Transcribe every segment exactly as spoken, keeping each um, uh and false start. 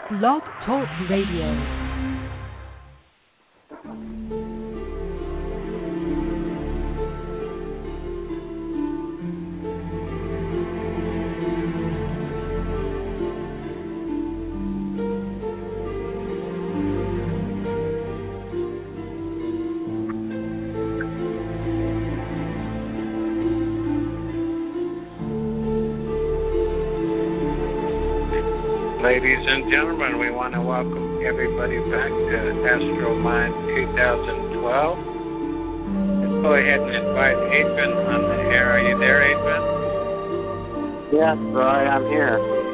Blog Talk Radio. Ladies and gentlemen, we want to welcome everybody back to Astro Mind twenty twelve. Let's go ahead and invite Adrian on the air. Are you there, Adrian? Yes, Roy, I'm here.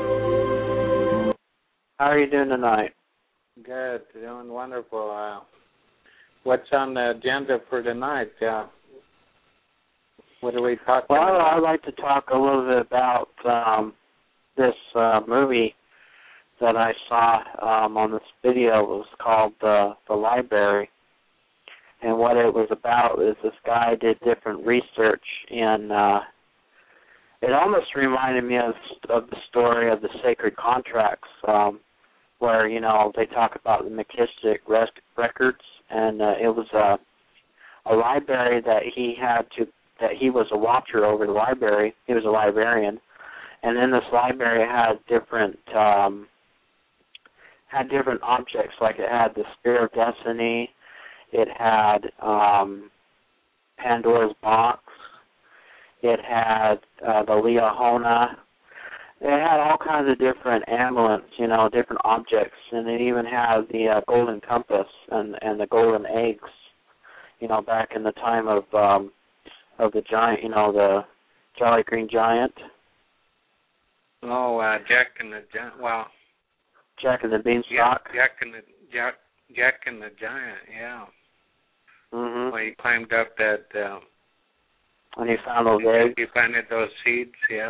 How are you doing tonight? Good, doing wonderful. Uh, what's on the agenda for tonight? Uh, what are we talking well, about? Well, I'd like to talk a little bit about um, this uh, movie that I saw um, on this video. It was called uh, The Library. And what it was about is this guy did different research in, uh, it almost reminded me of, of the story of the Sacred Contracts, um, where, you know, they talk about the Melchizedek records, and uh, it was a, a library that he had to, that he was a watcher over the library. He was a librarian. And in this library had different, um, had different objects, like it had the Spear of Destiny, it had um, Pandora's Box, it had uh, the Liahona, it had all kinds of different amulets, you know, different objects, and it even had the uh, golden compass and, and the golden eggs, you know, back in the time of um, of the giant, you know, the Jolly Green Giant. Oh, uh, Jack and the Giant, wow. Jack and the Beanstalk. Yeah, Jack and the Jack, Jack and the Giant. Yeah. Mhm. Well, he climbed up that. Um, and he found those eggs. He planted those seeds. Yeah.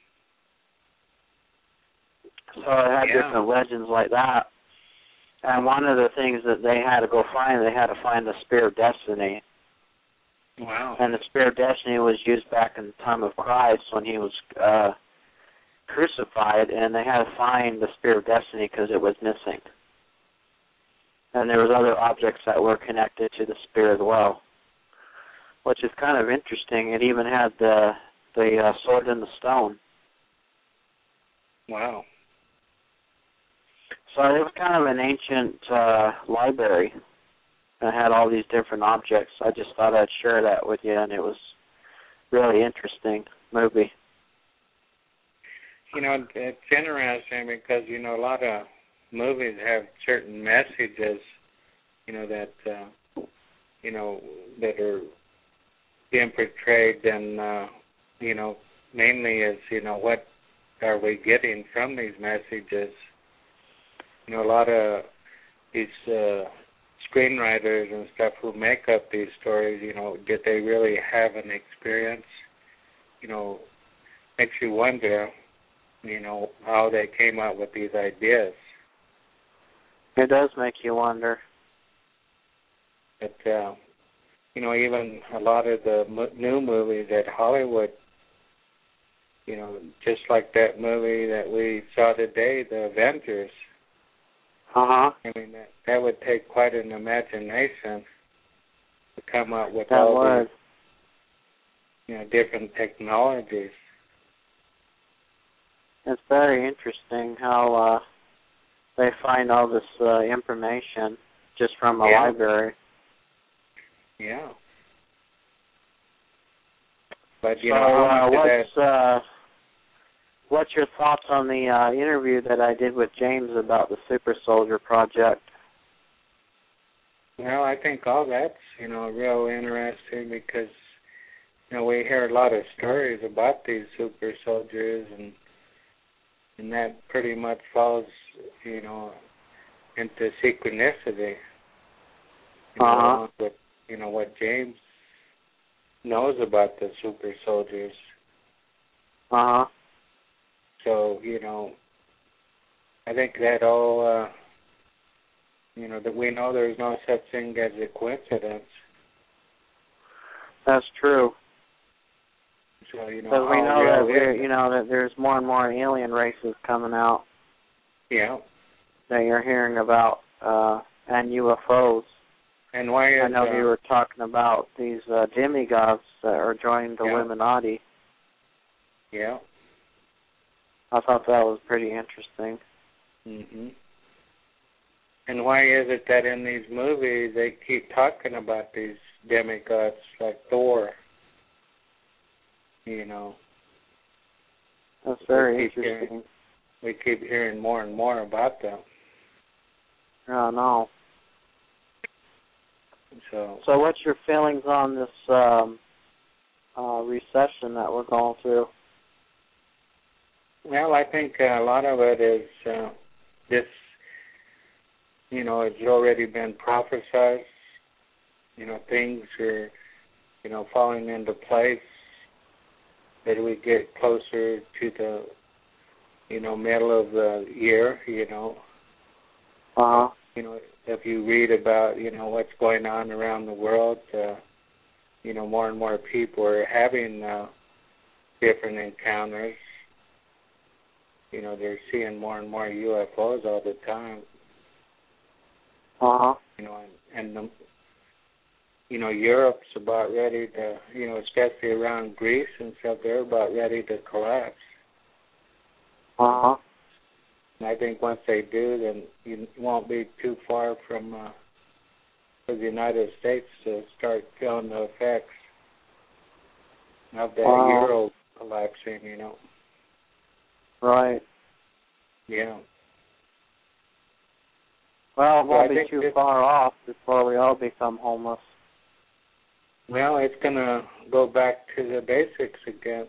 So it had yeah. different legends like that. And one of the things that they had to go find, they had to find the Spear of Destiny. Wow. And the Spear of Destiny was used back in the time of Christ when he was Uh, crucified, and they had to find the Spear of Destiny because it was missing. And there was other objects that were connected to the spear as well, which is kind of interesting. It even had the the uh, sword and the stone. Wow. So it was kind of an ancient uh, library that had all these different objects. I just thought I'd share that with you, and it was really interesting movie. You know, it's interesting because, you know, a lot of movies have certain messages, you know, that, uh, you know, that are being portrayed, and, uh, you know, mainly is, you know, what are we getting from these messages? You know, a lot of these uh, screenwriters and stuff who make up these stories, you know, did they really have an experience? You know, makes you wonder, you know, how they came up with these ideas. It does make you wonder. But, uh, you know, even a lot of the mo- new movies at Hollywood, you know, just like that movie that we saw today, The Avengers. Uh-huh. I mean, that, that would take quite an imagination to come up with that all would. these, you know, different technologies. It's very interesting how uh, they find all this uh, information just from a yeah. library. Yeah. But you so, know, how uh, much what's that... uh, what's your thoughts on the uh, interview that I did with James about the Super Soldier Project? Well, I think all that's, you know, real interesting because, you know, we hear a lot of stories about these super soldiers, and and that pretty much falls, you know, into synchronicity. You uh-huh. know, with, you know, what James knows about the super soldiers. Uh-huh. So, you know, I think that all, uh, you know, that we know there's no such thing as a coincidence. That's true. So, you know, Because we how know real that we're, is it? you know that there's more and more alien races coming out. Yeah. that you're hearing about uh, and U F Os. And why is I know uh, you were talking about these uh, demigods that are joining the yeah. Illuminati. Yeah. I thought that was pretty interesting. Mhm. And why is it that in these movies they keep talking about these demigods like Thor? You know. That's very we keep interesting. Hearing, we keep hearing more and more about them. I know. So. So, what's your feelings on this um, uh, recession that we're going through? Well, I think a lot of it is uh, this. You know, it's already been prophesized. You know, things are, you know, falling into place. That we get closer to the, you know, middle of the year. You know. Uh huh. You know, if you read about, you know, what's going on around the world, uh, you know, more and more people are having uh, different encounters. You know, they're seeing more and more U F Os all the time. Uh huh. You know, and, and the, you know, Europe's about ready to, you know, especially around Greece and stuff, they're about ready to collapse. Uh huh. And I think once they do, then you won't be too far from uh, for the United States to start feeling the effects of that wow. euro collapsing, you know. Right. Yeah. Well, it won't so be too far off before we all become homeless. Well, it's going to go back to the basics again.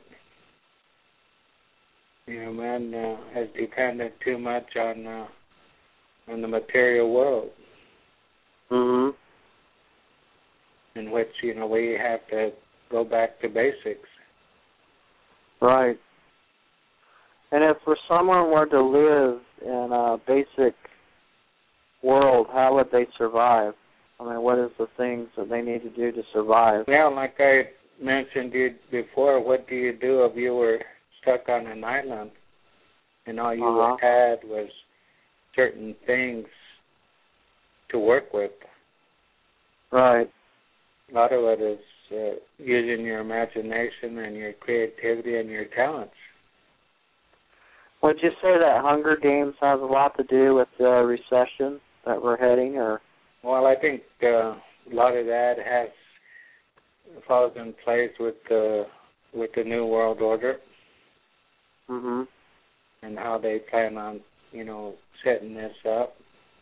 You know, man uh, has depended too much on uh, on the material world. Mhm. In which, you know, we have to go back to basics. Right. And if for someone were to live in a basic world, how would they survive? I mean, what is the things that they need to do to survive? Well, like I mentioned you before, what do you do if you were stuck on an island and all you uh-huh. had was certain things to work with? Right. A lot of it is uh, using your imagination and your creativity and your talents. Would you say that Hunger Games has a lot to do with the recession that we're heading, or? Well, I think uh, a lot of that has falls in place with the with the New World Order. Mhm. And how they plan on, you know, setting this up.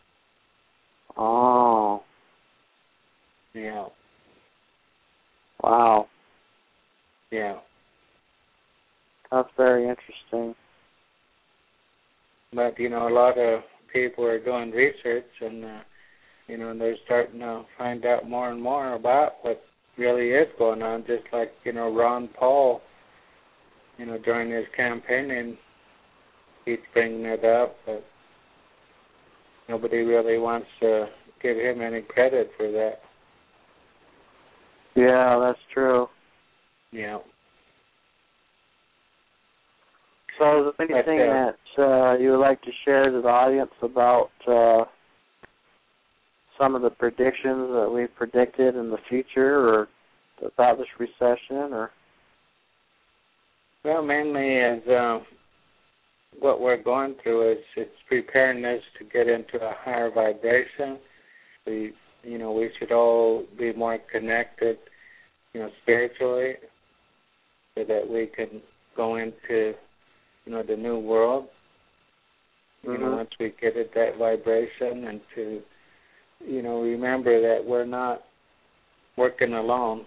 Oh. Yeah. Wow. Yeah. That's very interesting. But, you know, a lot of people are doing research and, uh, you know, they're starting to find out more and more about what really is going on, just like, you know, Ron Paul, you know, during his campaigning, he's bringing it up, but nobody really wants to give him any credit for that. Yeah, that's true. Yeah. So is there anything but, uh, that uh, you would like to share to the audience about uh, some of the predictions that we've predicted in the future, or about this recession, or? Well, mainly is uh, what we're going through is it's preparing us to get into a higher vibration. We, you know, we should all be more connected, you know, spiritually, so that we can go into, you know, the new world. You mm-hmm. know, once we get at that vibration, and to, you know, remember that we're not working alone.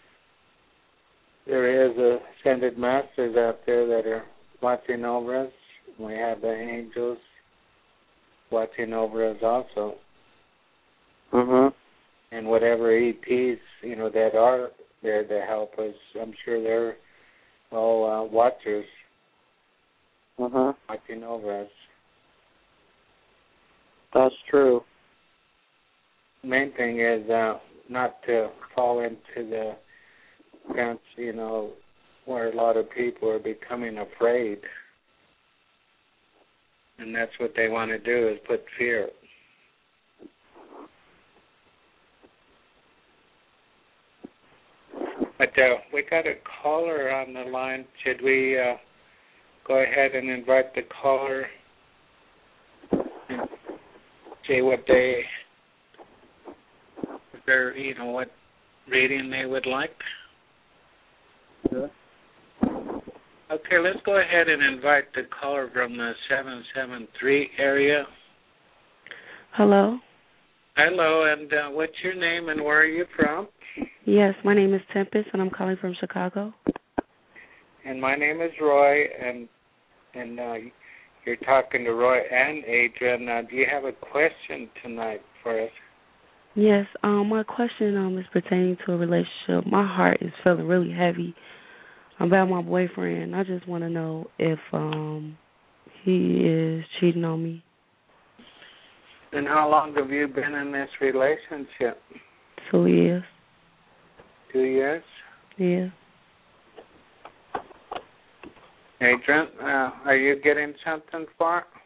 There is ascended masters out there that are watching over us. We have the angels watching over us also. Mhm. And whatever E Ps, you know, that are there to help us, I'm sure they're all uh, watchers Mhm. watching over us. That's true. The main thing is uh, not to fall into the fence, you know, where a lot of people are becoming afraid. And that's what they want to do, is put fear. But uh, we got a caller on the line. Should we uh, go ahead and invite the caller and see what they, their, you know, what reading they would like? Sure. Okay, let's go ahead and invite the caller from the seven seven three area. Hello. Hello, and uh, what's your name and where are you from? Yes, my name is Tempest, and I'm calling from Chicago. And my name is Roy, and and uh, you're talking to Roy and Adrian. Uh, do you have a question tonight for us? Yes, um, my question um is pertaining to a relationship. My heart is feeling really heavy about my boyfriend. I just want to know if um he is cheating on me. And how long have you been in this relationship? Two years. Two years? Yeah. Adrian, uh, are you getting something for it?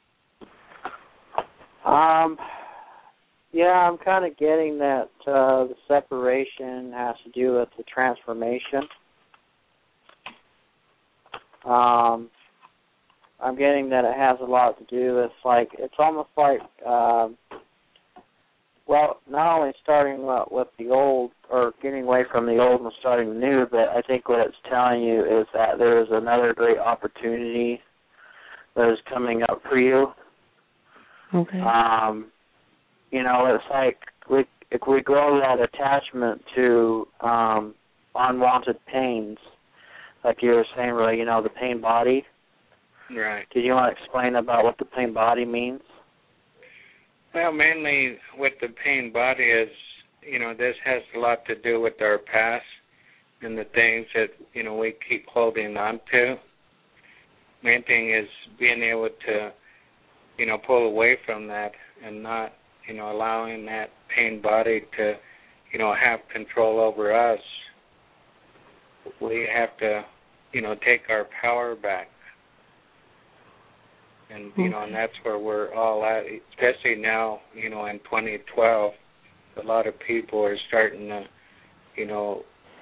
Um, yeah, I'm kind of getting that uh, the separation has to do with the transformation. Um, I'm getting that it has a lot to do with, like, it's almost like, um, well, not only starting with the old or getting away from the old and starting the new, but I think what it's telling you is that there is another great opportunity that is coming up for you. Okay. Um, you know, it's like we, if we grow that attachment to um, unwanted pains, like you were saying, really, you know, the pain body. Right. Do you want to explain about what the pain body means? Well, mainly what the pain body is, you know, this has a lot to do with our past and the things that, you know, we keep holding on to. Main thing is being able to, you know, pull away from that and not, you know, allowing that pain body to, you know, have control over us. We have to, you know, take our power back. And, you know, and that's where we're all at, especially now, you know, in twenty twelve, a lot of people are starting to, you know,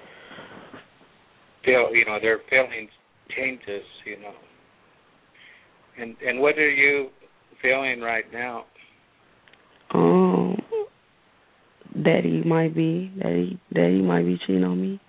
feel, you know, their feelings changes, you know. And and what are you feeling right now? Um, that he might be, that he, that he might be cheating on me.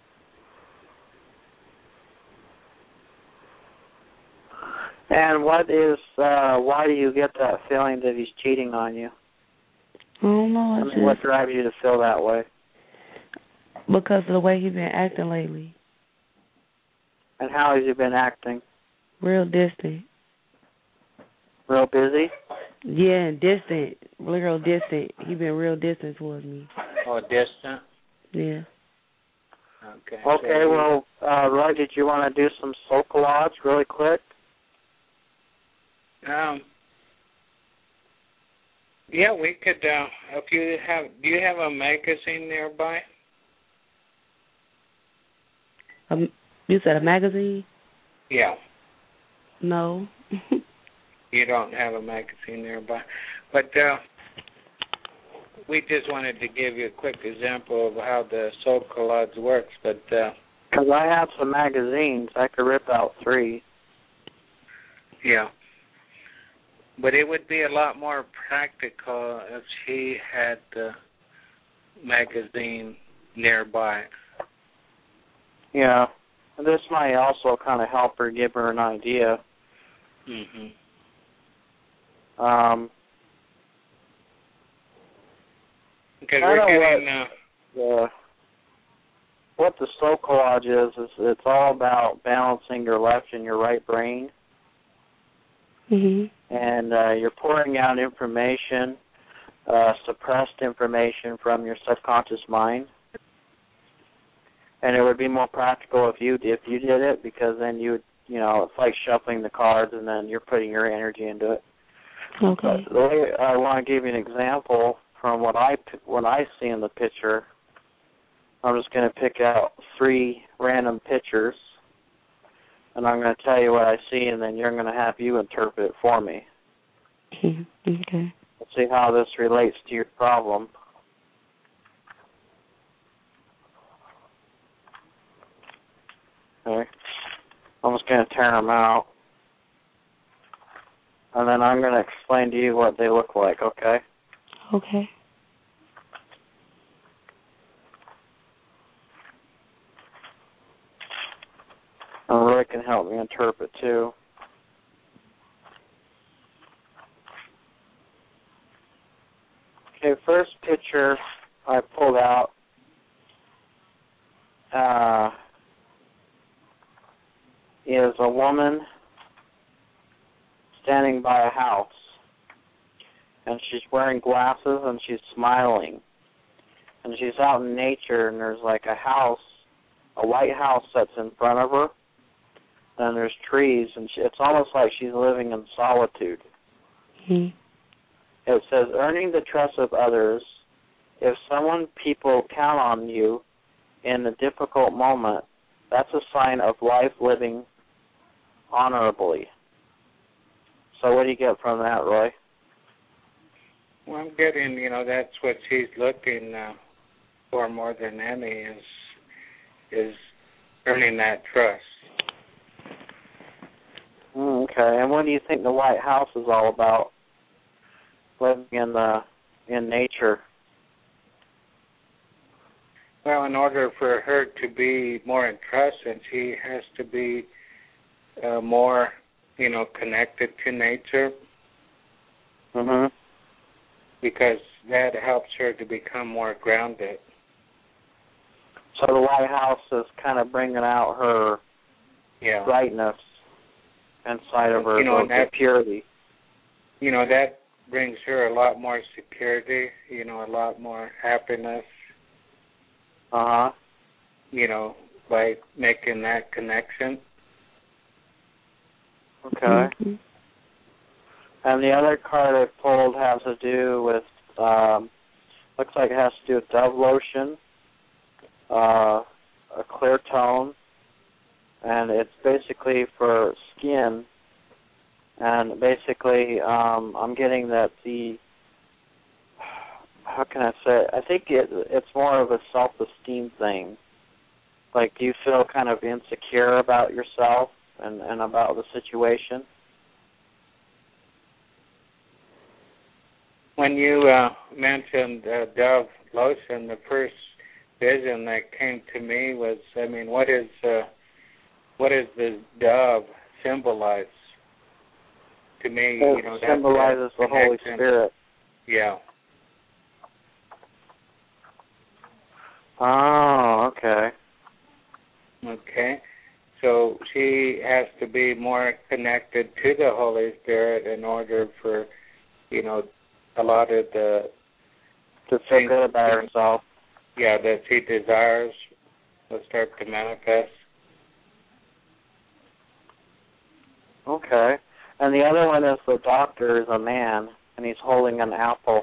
And what is, uh, why do you get that feeling that he's cheating on you? I don't know. I, I mean, just, what drives you to feel that way? Because of the way he's been acting lately. And how has he been acting? Real distant. Real busy? Yeah, distant. Real distant. He been real distant towards me. Oh, distant? Yeah. Okay. Okay, so well, uh, Roy, did you want to do some soul collage really quick? Um. Yeah, we could. Uh, if you have, do you have a magazine nearby? Um, you said a magazine? Yeah. No. You don't have a magazine nearby, but uh, we just wanted to give you a quick example of how the soul collage works. But because uh, I have some magazines, I could rip out three. Yeah. But it would be a lot more practical if she had the magazine nearby. Yeah. And this might also kind of help her, give her an idea. Mhm. Um. Because we're getting uh, the what the soul collage is is it's all about balancing your left and your right brain. Mhm. And uh, you're pouring out information, uh, suppressed information from your subconscious mind. And it would be more practical if you if you did it, because then you would, you know, it's like shuffling the cards, and then you're putting your energy into it. Okay. But the way I want to give you an example from what I what I see in the picture. I'm just going to pick out three random pictures, and I'm going to tell you what I see, and then you're going to have you interpret it for me. Okay. Let's see how this relates to your problem. Okay. I'm just going to turn them out. And then I'm going to explain to you what they look like, okay? Okay. And Roy can help me interpret, too. Okay, first picture I pulled out uh, is a woman standing by a house. And she's wearing glasses and she's smiling. And she's out in nature, and there's like a house, a white house that's in front of her. And there's trees, and she, it's almost like she's living in solitude. Mm-hmm. It says, earning the trust of others. If someone people count on you in a difficult moment, that's a sign of life living honorably. So what do you get from that, Roy? Well, I'm getting, you know, that's what she's looking uh, for more than any is is earning that trust. Mm, okay, and what do you think the White House is all about? Living in the in nature. Well, in order for her to be more in trust, and she has to be uh, more, you know, connected to nature. Mhm. Because that helps her to become more grounded. So the White House is kind of bringing out her yeah. brightness inside of her, you know, her that, purity. You know, that brings her a lot more security, you know, a lot more happiness. Uh-huh. You know, by making that connection. Okay. Mm-hmm. And the other card I pulled has to do with, um, looks like it has to do with Dove lotion, uh, a clear tone, and it's basically for skin. And basically, um, I'm getting that the, how can I say it? I think it, it's more of a self-esteem thing. Like, do you feel kind of insecure about yourself and, and about the situation? When you uh, mentioned uh, Dove lotion, the first vision that came to me was, I mean, what is uh, what does the dove symbolize? To me, it you know, that symbolizes the Holy Spirit. Yeah. Oh, okay. Okay. So she has to be more connected to the Holy Spirit in order for, you know, a lot of the to feel good about herself. Yeah, that she desires will start to manifest. Okay. And the other one is the doctor is a man, and he's holding an apple.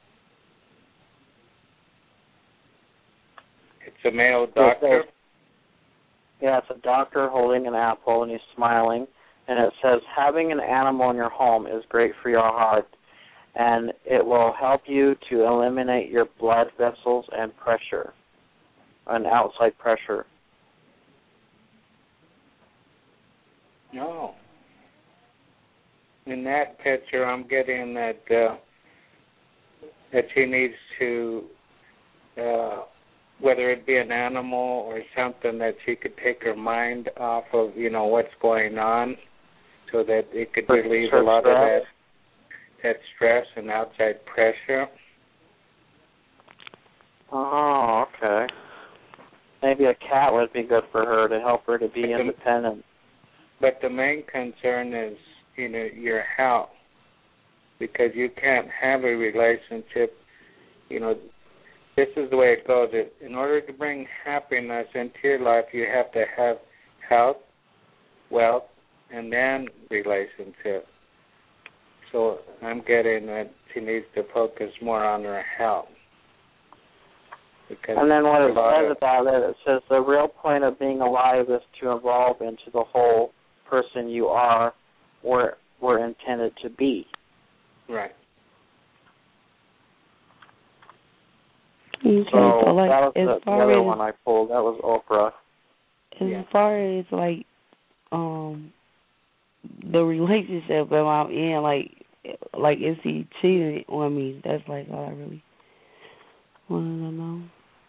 It's a male doctor? Yeah, it's a doctor holding an apple, and he's smiling. And it says, having an animal in your home is great for your heart, and it will help you to eliminate your blood vessels and pressure, and outside pressure. No. In that picture, I'm getting that uh, that she needs to, uh, whether it be an animal or something, that she could take her mind off of, you know, what's going on, so that it could relieve a lot of that that stress and outside pressure. Oh, okay. Maybe a cat would be good for her to help her to be but independent. The, but the main concern is, you know, your health, because you can't have a relationship. You know, this is the way it goes. In order to bring happiness into your life, you have to have health, wealth, and then relationship. So I'm getting that she needs to focus more on her health. Because and then what it says of, about it, it says the real point of being alive is to evolve into the whole person you are or were intended to be. Right. Okay, so, so like, that was as the, the far other as, one I pulled. That was Oprah. As yeah. far as, like, um, the relationship that I'm in, like, like, is he cheating on me? That's, like, all I really wanted to know.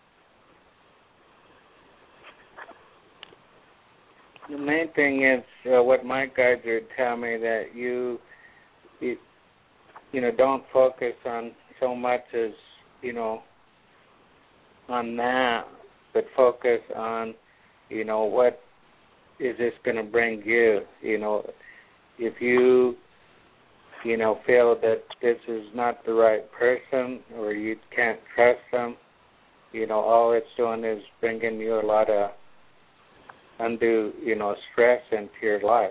The main thing is uh, what my guides are telling me, that you, you, you know, don't focus on so much as, you know, on that, but focus on, you know, what is this going to bring you? You know, if you, you know, feel that this is not the right person or you can't trust them, you know, all it's doing is bringing you a lot of undue, you know, stress into your life.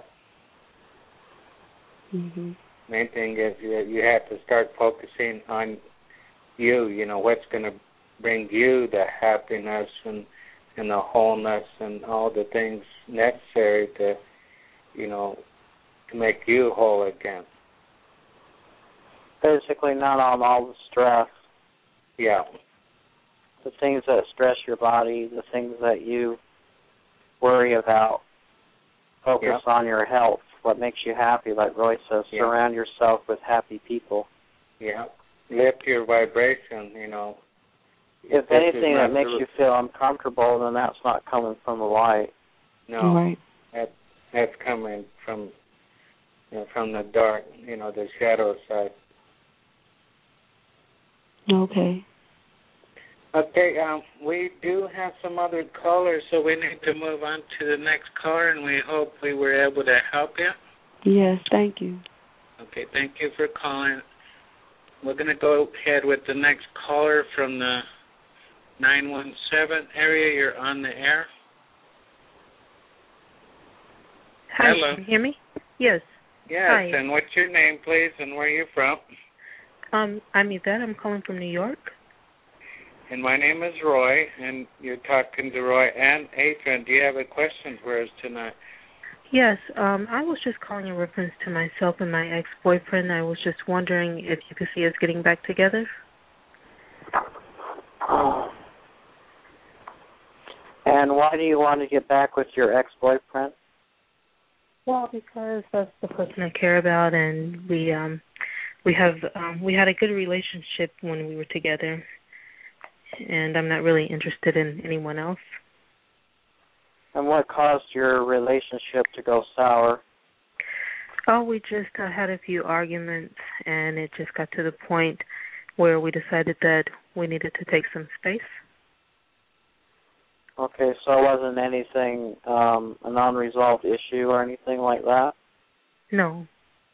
Mm-hmm. Main thing is you, you have to start focusing on you, you know, what's going to bring you the happiness and, and the wholeness and all the things necessary to, you know, to make you whole again. Basically, not on all the stress. Yeah. The things that stress your body, the things that you worry about. Focus yeah. on your health, what makes you happy, like Roy says. Yeah. Surround yourself with happy people. Yeah. Lift your vibration, you know. If This anything that makes the, you feel uncomfortable, then that's not coming from the light. No. Right. That, that's coming from, you know, from the dark, you know, the shadow side. Okay. Okay, um, we do have some other callers, so we need to move on to the next caller, and we hope we were able to help you. Yes, thank you. Okay, thank you for calling. We're going to go ahead with the next caller from the nine one seven area. You're on the air. Hi, Hello. can you hear me? Yes. Yes, Hi. and what's your name, please, and where are you from? Um, I'm Yvette. I'm calling from New York. And my name is Roy, and you're talking to Roy and Adrian. Do you have a question for us tonight? Yes, um, I was just calling in reference to myself and my ex-boyfriend. I was just wondering if you could see us getting back together. And why do you want to get back with your ex-boyfriend? Well, because that's the person I care about, and we um, we have um, we had a good relationship when we were together, and I'm not really interested in anyone else. And what caused your relationship to go sour? Oh, we just uh, had a few arguments, and it just got to the point where we decided that we needed to take some space. Okay, so it wasn't anything, um, a non-resolved issue or anything like that? No.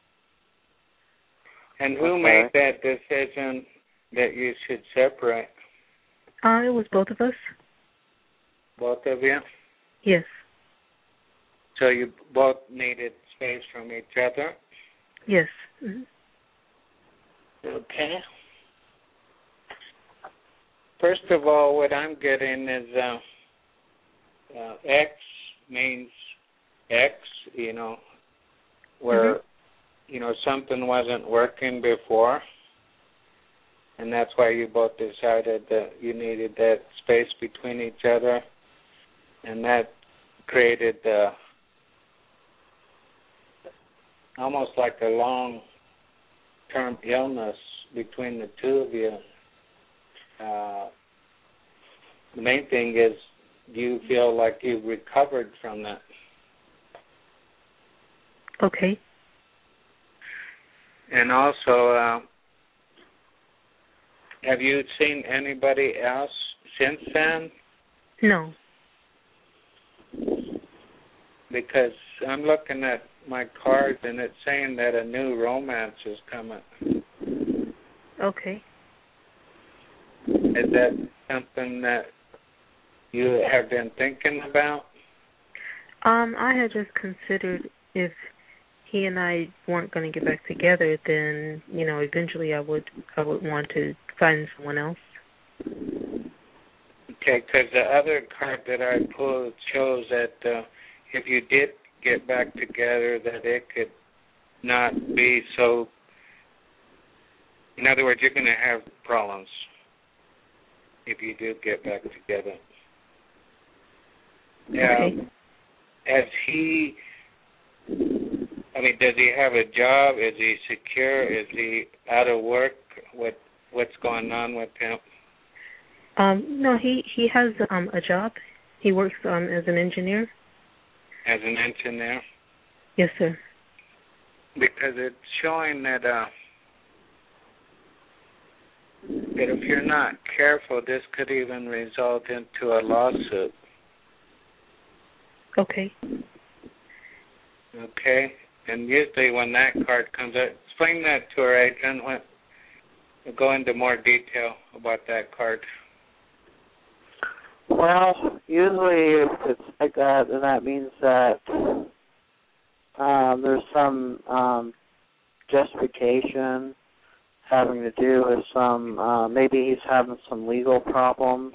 And who Okay. made that decision that you should separate? Uh, it was both of us. Both of you? Yes. So you both needed space from each other? Yes. Mm-hmm. Okay. First of all, what I'm getting is uh, uh, X means X, you know, where, mm-hmm. you know, something wasn't working before, and that's why you both decided that you needed that space between each other, and that created uh, almost like a long-term illness between the two of you. Uh, the main thing is, do you feel like you've recovered from that? Okay. And also, uh, have you seen anybody else since then? No. Because I'm looking at my cards and it's saying that a new romance is coming. Okay. Is that something that you have been thinking about? Um, I had just considered if he and I weren't going to get back together, then, you know, eventually I would I would want to find someone else. Okay, because the other card that I pulled shows that uh, if you did get back together, that it could not be so. In other words, you're going to have problems if you do get back together. Okay. Um, has he? I mean, does he have a job? Is he secure? Is he out of work? What What's going on with him? Um, no, he he has um a job. He works um as an engineer. As an engineer? Yes, sir. Because it's showing that uh, that if you're not careful, this could even result into a lawsuit. Okay. Okay? And usually when that card comes out, explain that to our agent. We'll go into more detail about that card. Well, usually if it's like that, then that means that um, there's some um, justification having to do with some, uh, maybe he's having some legal problems.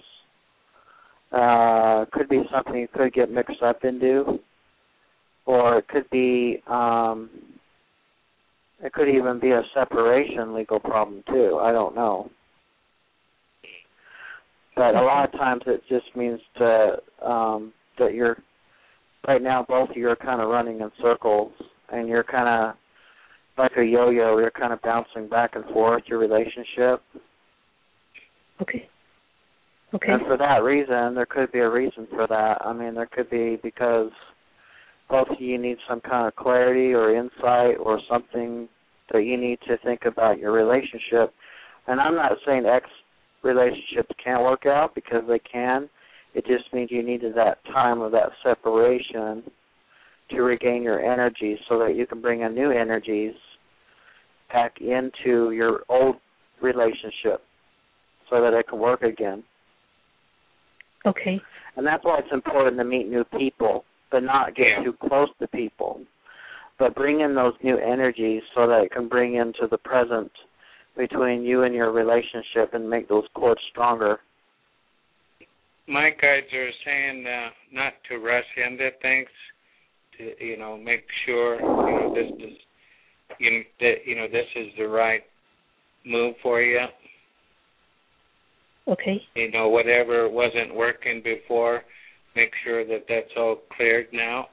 Uh, could be something he could get mixed up into. Or it could be, um, it could even be a separation legal problem too. I don't know. But a lot of times it just means to, um, that you're, right now both of you are kind of running in circles and you're kind of like a yo-yo. You're kind of bouncing back and forth, your relationship. Okay. Okay. And for that reason, there could be a reason for that. I mean, there could be because both of you need some kind of clarity or insight or something that you need to think about your relationship. And I'm not saying ex relationships can't work out, because they can. It just means you needed that time of that separation to regain your energy so that you can bring in new energies back into your old relationship so that it can work again. Okay. And that's why it's important to meet new people, but not get Yeah. too close to people. But bring in those new energies so that it can bring into the present between you and your relationship and make those cords stronger. My guides are saying uh, not to rush into things, to, you know, make sure, you know, this is, you know, that, you know, this is the right move for you. Okay. You know, whatever wasn't working before, make sure that that's all cleared now.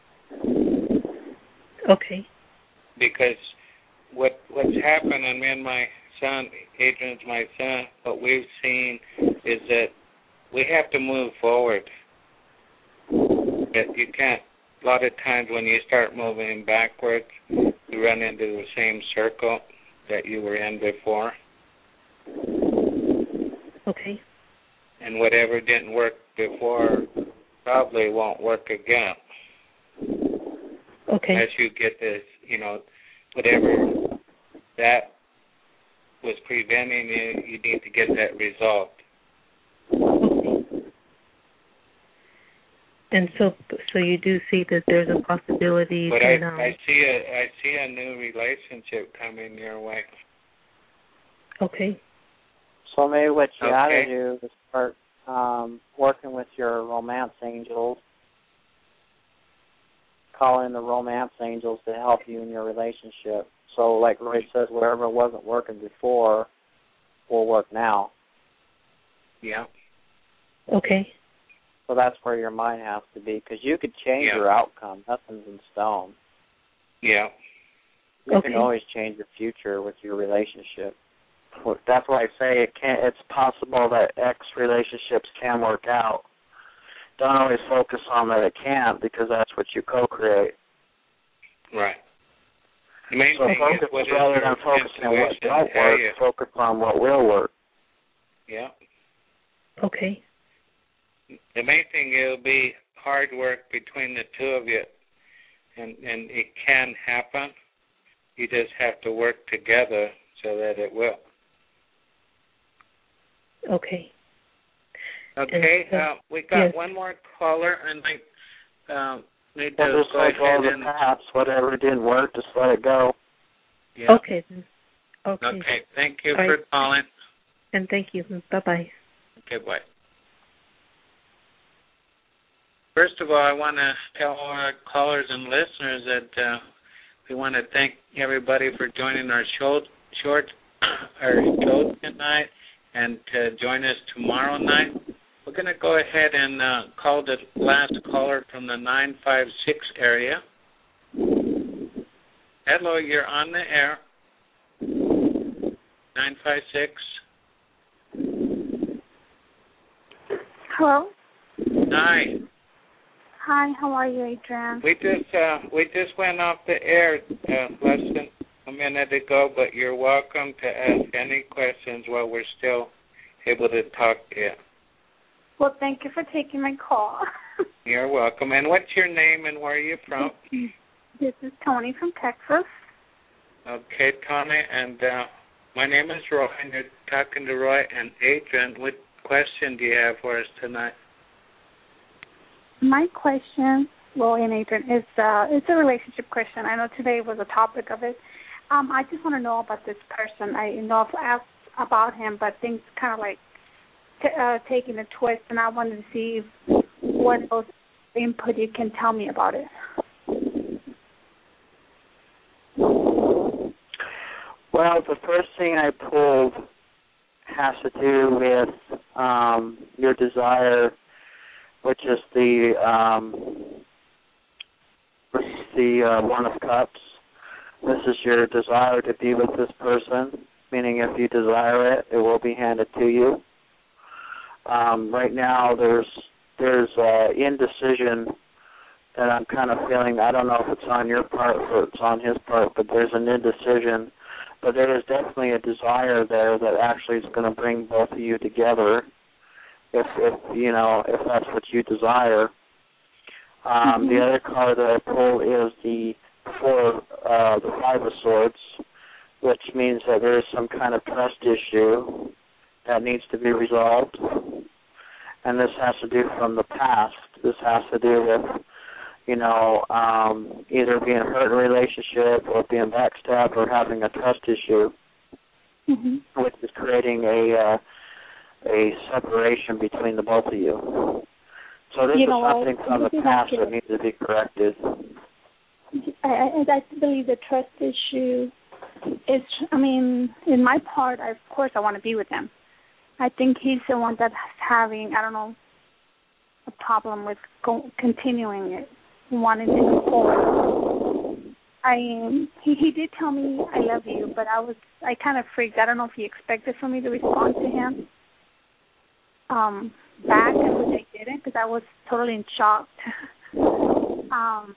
Okay. Because what what's happening, me and my son, Adrian's my son, what we've seen is that we have to move forward. That you can't, a lot of times when you start moving backwards, you run into the same circle that you were in before. Okay. And whatever didn't work before probably won't work again. Okay. As you get this, you know, whatever that was preventing you, you need to get that resolved. Okay. And so, so you do see that there's a possibility But that I, um. I see a, I see a new relationship coming your way. Okay. So maybe what you Okay. ought to do is start um, working with your romance angels, call in the romance angels to help you in your relationship. So like Roy says, whatever wasn't working before will work now. Yeah. Okay. So that's where your mind has to be, because you could change Yeah. your outcome. Nothing's in stone. Yeah. You Okay. can always change your future with your relationship. That's why I say it can. It's possible that ex relationships can work out. Don't always focus on that it can't, because that's what you co-create. Right. The main So thing focus, is what is rather your than focusing on what intuition don't tell work, you. focus on what will work. Yeah. Okay. The main thing, it'll be hard work between the two of you, and and it can happen. You just have to work together so that it will. Okay. Okay, And, uh, uh, we got yes. one more caller, and I um, need Well, to just go like all ahead the and. past, whatever didn't work, just let it go. Yeah. Okay. then. Okay. Okay. Thank you All for right. calling. And thank you. Bye bye. Okay. Bye. First of all, I want to tell all our callers and listeners that uh, we want to thank everybody for joining our show, short, our show tonight, and to join us tomorrow night. We're going to go ahead and uh, call the last caller from the nine five six area. Hello, you're on the air. nine five six. Hello. Hi. Hi, how are you, Adrian? We just uh, we just went off the air uh, less than a minute ago, but you're welcome to ask any questions while we're still able to talk to you. Well, thank you for taking my call. You're welcome. And what's your name and where are you from? This is Tony from Texas. Okay, Tony, and uh, my name is Roy, and you're talking to Roy and Adrian. What question do you have for us tonight? My question, Roy and Adrian, is uh, it's a relationship question. I know today was a topic of it. Um, I just want to know about this person. I know I've asked about him, but things kind of like t- uh, taking a twist, and I wanted to see if, what else input you can tell me about it. Well, the first thing I pulled has to do with um, your desire, which is the um, which is the uh, One of Cups. This is your desire to be with this person, meaning if you desire it, it will be handed to you. Um, right now, there's there's uh, indecision that I'm kind of feeling. I don't know if it's on your part or it's on his part, but there's an indecision. But there is definitely a desire there that actually is going to bring both of you together. If, if you know, if that's what you desire. Um, mm-hmm. The other card that I pull is the four, uh, the Five of Swords, which means that there is some kind of trust issue that needs to be resolved. And this has to do from the past. This has to do with, you know, um, either being hurt in a relationship or being backstabbed or having a trust issue, mm-hmm. which is creating a uh, a separation between the both of you. So this you is know, something I, from the past that needs to be corrected. I, I, I believe the trust issue is, I mean, in my part, I, of course I want to be with him. I think he's the one that's having, I don't know, a problem with go, continuing it, wanting to go forward. I he he did tell me I love you, but I was I kind of freaked. I don't know if he expected for me to respond to him um, back, which I didn't, because I was totally in shock. um,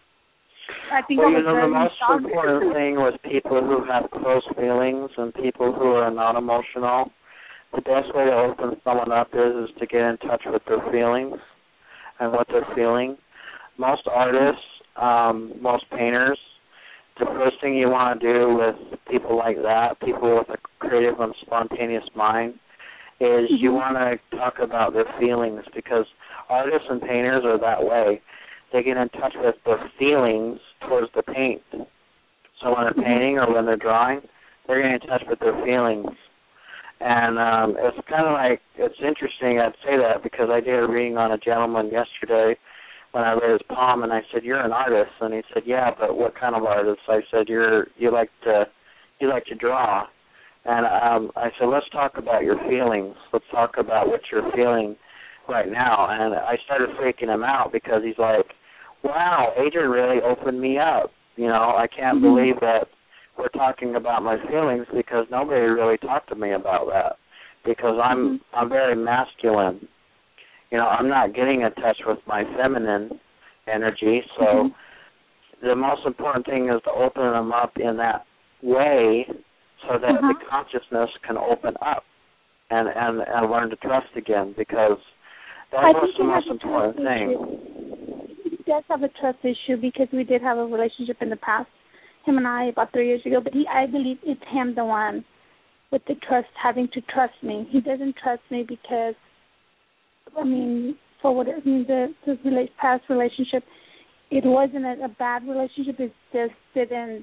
I think well, I was you know, very the most shocked. important thing with people who have close feelings and people who are not emotional, the best way to open someone up is, is to get in touch with their feelings and what they're feeling. Most artists, um, most painters, the first thing you want to do with people like that, people with a creative and spontaneous mind, is mm-hmm. you want to talk about their feelings, because artists and painters are that way. They get in touch with their feelings towards the paint. So when they're painting or when they're drawing, they're getting in touch with their feelings. And um, it's kind of like, it's interesting I'd say that, because I did a reading on a gentleman yesterday when I read his palm, and I said, "You're an artist," and he said, "Yeah, but what kind of artist?" I said, "You're you like to you like to draw," and um, I said, "Let's talk about your feelings. Let's talk about what you're feeling right now." And I started freaking him out, because he's like, "Wow, Adrian really opened me up. You know, I can't mm-hmm. believe that we're talking about my feelings, because nobody really talked to me about that, because I'm mm-hmm. I'm very masculine. You know, I'm not getting in touch with my feminine energy, so mm-hmm. the most important thing is to open them up in that way, so that uh-huh. the consciousness can open up and, and, and learn to trust again, because that's what's the most important thing. He does have a trust issue, because we did have a relationship in the past, him and I, about three years ago, but he, I believe it's him the one with the trust, having to trust me. He doesn't trust me because, I mean, for what I mean, the, the past relationship, it wasn't a, a bad relationship. It just didn't.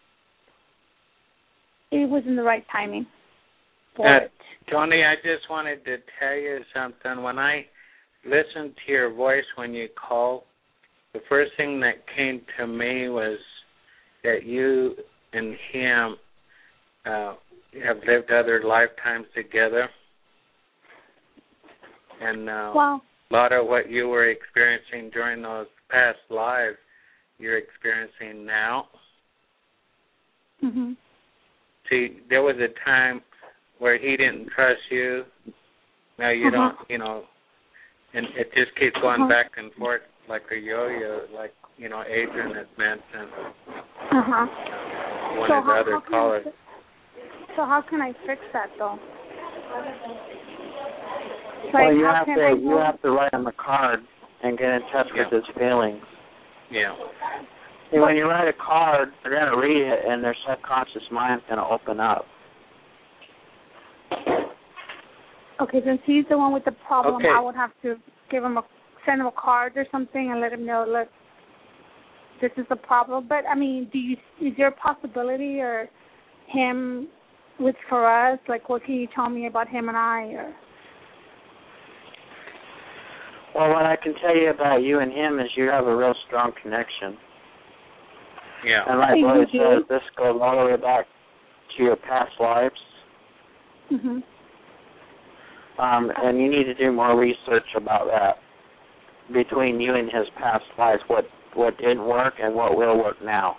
It wasn't the right timing for uh, it. Tony, I just wanted to tell you something. When I listened to your voice when you called, the first thing that came to me was that you and him uh, have lived other lifetimes together. And uh, wow. a lot of what you were experiencing during those past lives, you're experiencing now. Mm-hmm. See, there was a time where he didn't trust you. Now you uh-huh. don't, you know, and it just keeps going uh-huh. back and forth like a yo-yo, like, you know, Adrian has mentioned. Uh-huh. One so of the how, other how callers. I, so how can I fix that, though? Like, well, you how have can to I you have to write him a card and get in touch Yeah. with his feelings. Yeah. And when you write a card, they're going to read it, and their subconscious mind's going to open up. Okay, since he's the one with the problem, Okay. I would have to give him a send him a card or something and let him know, look, this is the problem. But I mean, do you is there a possibility or him with for us? Like, what can you tell me about him and I? Or Well, what I can tell you about you and him is you have a real strong connection. Yeah. And like Hey, Lloyd you says, do? this goes all the way back to your past lives. mhm. Um, and you need to do more research about that between you and his past lives, what what didn't work and what will work now.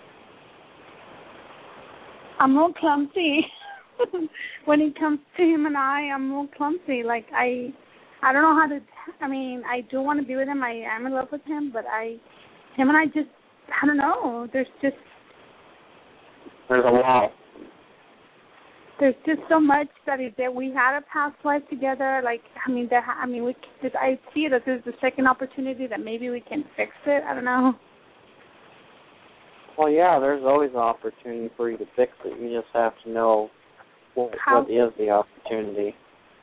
I'm a little clumsy. When it comes to him and I, I'm a little clumsy. Like, I I don't know how to, I mean, I do want to be with him. I am in love with him, but I, him and I just, I don't know. There's just, There's a wall. there's just so much that is that we had a past life together. Like, I mean, there, I mean, we, could- I see it as there's a second opportunity that maybe we can fix it. I don't know. Well, yeah, there's always an opportunity for you to fix it. You just have to know what, How? what is the opportunity.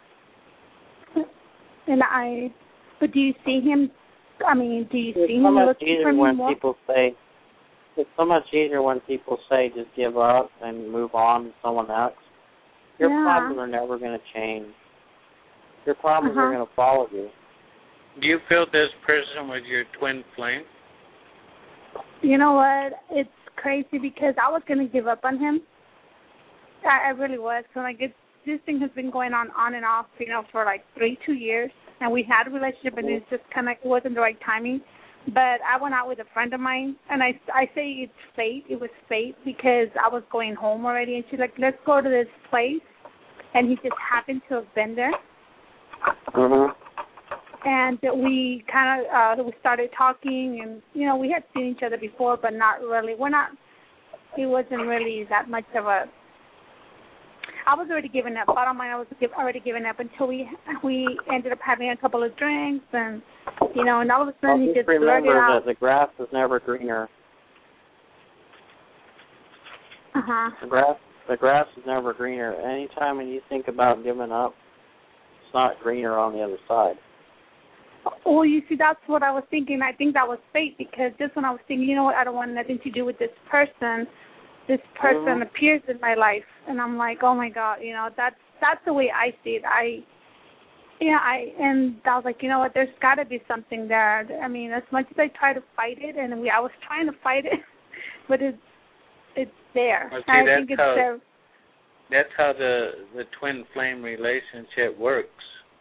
And I, but do you see him? I mean, do you It's see so him much looking easier for me when more? people say, it's so much easier when people say just give up and move on to someone else. Your Yeah. problems are never going to change. Your problems Uh-huh. are going to follow you. Do you feel this person was your twin flame? You know what? It's crazy because I was going to give up on him. I, I really was. So, like, it's, this thing has been going on on and off, you know, for like three, two years. And we had a relationship, and it just kind of wasn't the right timing. But I went out with a friend of mine, and I, I say it's fate. It was fate because I was going home already, and she's like, let's go to this place. And he just happened to have been there. Mm-hmm. And we kind of uh, we started talking, and you know we had seen each other before, but not really. We're not. It wasn't really that much of a. I was already giving up. Bottom line, I was already giving up until we we ended up having a couple of drinks, and you know, and all of a sudden Well, he just just blurted remember out. that the grass is never greener. Uh huh. The grass, the grass is never greener. Anytime when you think about giving up, it's not greener on the other side. Well, you see, that's what I was thinking. I think that was fate because just when I was thinking, you know what, I don't want nothing to do with this person. This person Mm-hmm. appears in my life, and I'm like, oh my God, you know, that's that's the way I see it. I, yeah, I and I was like, you know what, there's got to be something there. I mean, as much as I try to fight it, and we, I was trying to fight it, but it's it's there. Well, see, I that's think it's how, there. That's how the, the twin flame relationship works.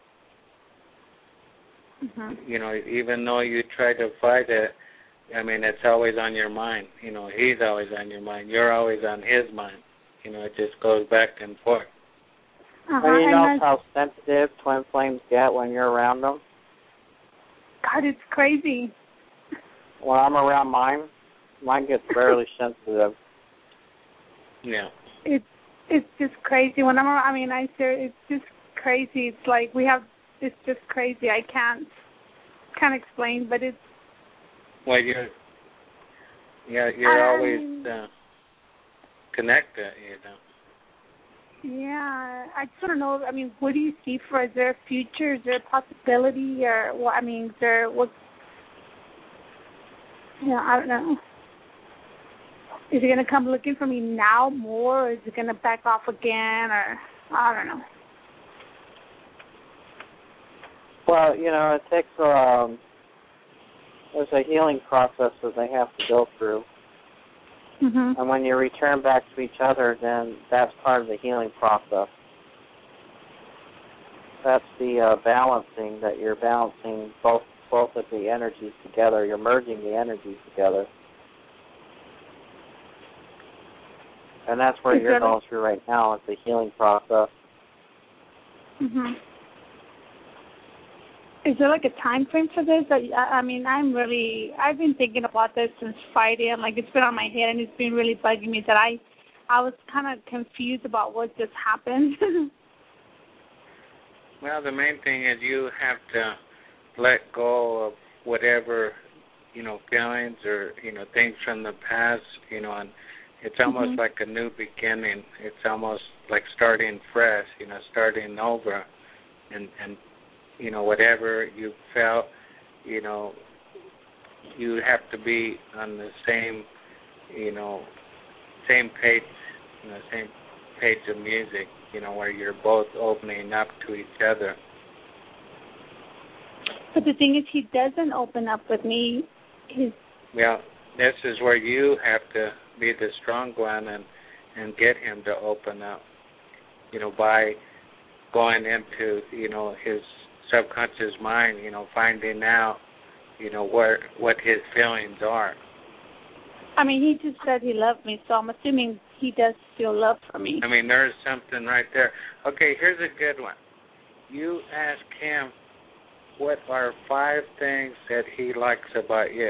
Mm-hmm. You know, even though you try to fight it, I mean, it's always on your mind. You know, he's always on your mind. You're always on his mind. You know, it just goes back and forth. Uh-huh. And you know and how sensitive twin flames get when you're around them? God, it's crazy. When I'm around mine, mine gets fairly sensitive. Yeah. It's it's just crazy. When I'm, I mean, I say it's just crazy. It's like we have. It's just crazy. I can't can't explain, but it's. Well, you're, yeah, you're um, always uh, connected, you know. Yeah, I just want to know. I mean, what do you see for? Is there a future? Is there a possibility, or what? I mean, is there what? Yeah, I don't know. Is he gonna come looking for me now more, or is he gonna back off again, or I don't know. Well, you know, it takes um, there's a healing process that they have to go through, Mhm. and when you return back to each other, then that's part of the healing process. That's the uh, balancing, that you're balancing both both of the energies together. You're merging the energies together. And that's where Is you're there going like- through right now. It's the healing process. Mhm. Is there like a time frame for this? I, I mean, I'm really, I've been thinking about this since Friday, and like it's been on my head, and it's been really bugging me that I, I was kind of confused about what just happened. Well, the main thing is you have to let go of whatever, you know, feelings or, you know, things from the past, you know, and it's almost Mhm. like a new beginning. It's almost like starting fresh, you know, starting over. And, and you know, whatever you felt, you know, you have to be on the same, you know, same page, you know, same page of music, you know, where you're both opening up to each other. But the thing is, he doesn't open up with me. He's Well, this is where you have to be the strong one and, and get him to open up, you know, by going into, you know, his subconscious mind, you know, finding out, you know, what what his feelings are. I mean, he just said he loved me, so I'm assuming he does feel love for me. I mean, there's something right there. Okay, here's a good one. You ask him what are five things that he likes about you.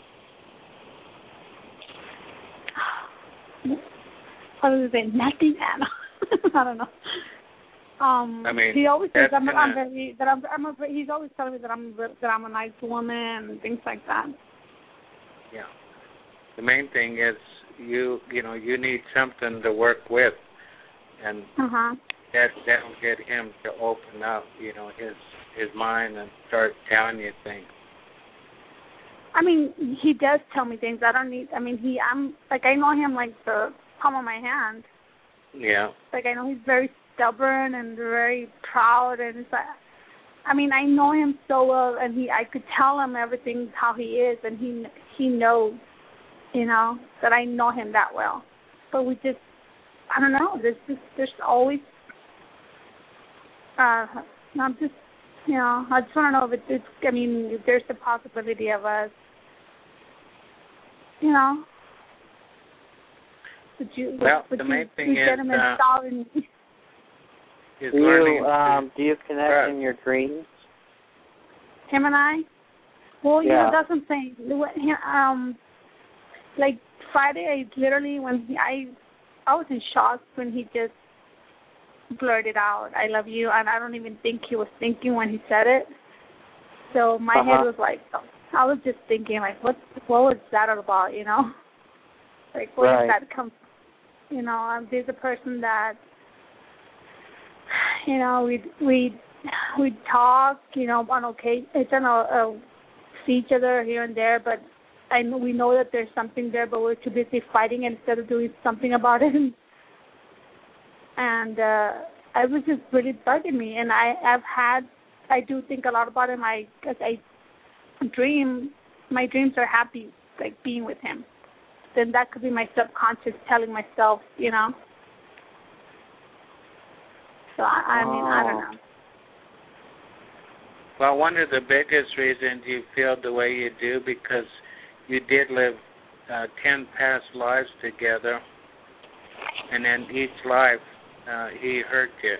Other than nothing, Anna. I don't know. Um, I mean, he always says that's I'm, I'm gonna- very that I'm, I'm a, he's always telling me that I'm that I'm a nice woman and things like that. Yeah. The main thing is you you know you need something to work with, and Uh huh. that that will get him to open up, you know, his his mind and start telling you things. I mean, he does tell me things. I don't need. I mean, he. I'm like I know him like the palm of my hand. Yeah. Like I know he's very stubborn and very proud, and it's like, I mean, I know him so well, and he. I could tell him everything how he is, and he he knows, you know, that I know him that well. But we just, I don't know. There's just there's always. Uh, I'm just, you know, I just want to know if it's, it's. I mean, if there's the possibility of us, you know. Would you, Well, would the you, main thing you is, gentlemen uh, stop and Is Do learning you to um do you connect trust. in your dreams? him and I? Well, you Yeah. know, that's what I'm saying. What- Um, like Friday, I literally when he, I, I was in shock when he just blurted out, "I love you," and I don't even think he was thinking when he said it. So my Uh-huh. head was like, I was just thinking, like, what, what was that all about? You know, like, where Right. did that come? You know, um, there's a person that, you know, we we we talk, you know, on okay, it's on a, a see each other here and there, but I know we know that there's something there, but we're too busy fighting instead of doing something about it. And uh, it was just really bugging me. And I I've had I do think a lot about him. I cause I dream my dreams are happy, like being with him. Then that could be my subconscious telling myself, you know. So I, I mean, I don't know. Well, one of the biggest reasons you feel the way you do because you did live uh, ten past lives together, and in each life uh, he hurt you.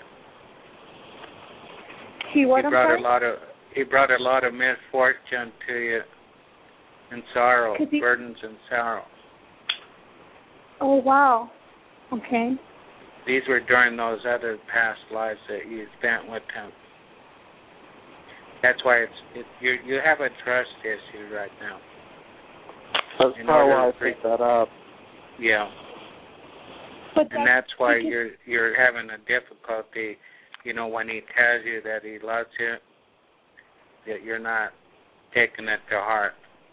He what? he I'm brought sorry? a lot of he brought a lot of misfortune to you, and sorrow, Could he- burdens and sorrow. Oh wow. Okay. These were during those other past lives that you spent with him. That's why it's it, you you have a trust issue right now. That's In probably why order I to picked that up. Yeah, But and that's why you're you're having a difficulty. You know, when he tells you that he loves you, that you're not taking it to heart.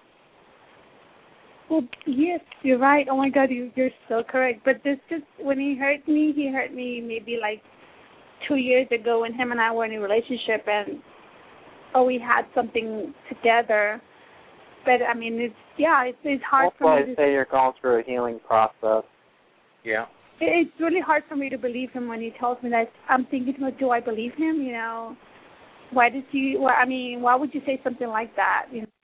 Well, yes, you're right. Oh my God, you you're so correct. But this just when he hurt me, he hurt me maybe like two years ago when him and I were in a relationship, and oh, we had something together. But I mean, it's yeah, it's it's hard That's for why me I to say you're going through a healing process. Yeah. It's really hard for me to believe him when he tells me that. I'm thinking, well, do I believe him? You know, why does he? Well, I mean, why would you say something like that? You know,